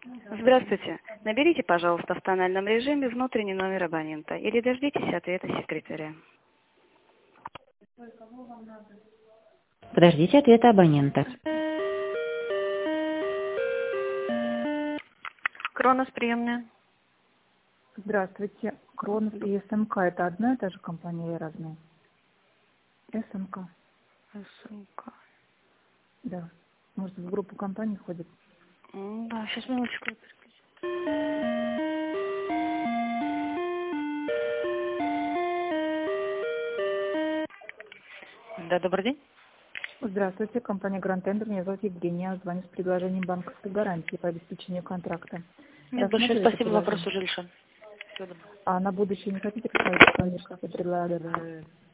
Здравствуйте. Наберите, пожалуйста, в тональном режиме внутренний номер абонента или дождитесь ответа секретаря. Подождите ответа абонента. Кронос приемная. Здравствуйте. Кронос и СМК — это одна и та же компания или разные? СМК. СМК. Да. Может, в группу компаний входит? Да, сейчас минуточку. Да, добрый день. Здравствуйте. Компания Grand Tender. Меня зовут Евгения. Звоню с предложением банковской гарантии по обеспечению контракта. Нет, большое Рассмотрите спасибо, вопрос предложение? уже решен. Всего доброго. А на будущее не хотите какое-то предложение?